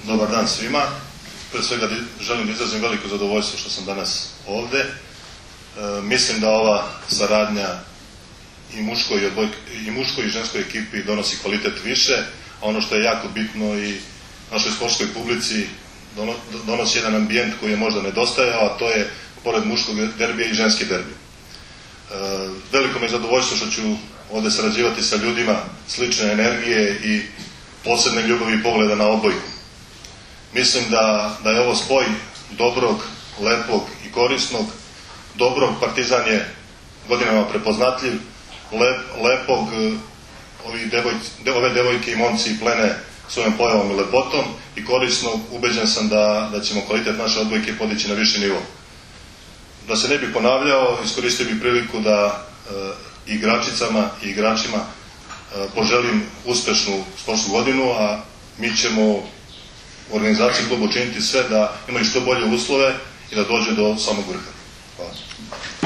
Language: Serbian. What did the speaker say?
Dobar dan svima. Pre svega želim da izrazim veliko zadovoljstvo što sam danas ovde. Mislim da ova saradnja i muškoj i ženskoj ekipi donosi kvalitet više, a ono što je jako bitno i našoj sportskoj publici donosi jedan ambijent koji je možda nedostajao, a to je pored muškog derbija i ženski derbi. Veliko mi je zadovoljstvo što ću ovde sarađivati sa ljudima slične energije i posebne ljubavi i pogleda na odbojku. Mislim da je ovo spoj dobrog, lepog i korisnog. Dobrog, Partizan je godinama prepoznatljiv, lepog, ove devojke i momci plene svojom pojavom i lepotom, i korisnog, ubeđen sam da ćemo kvalitet naše odbojke podići na viši nivo. Da se ne bih ponavljao, iskoristio bih priliku da igračicama i igračima poželim uspešnu sportsku godinu, a mi ćemo u organizaciji kluba učiniti sve da imaju što bolje uslove i da dođe do samog vrha. Hvala.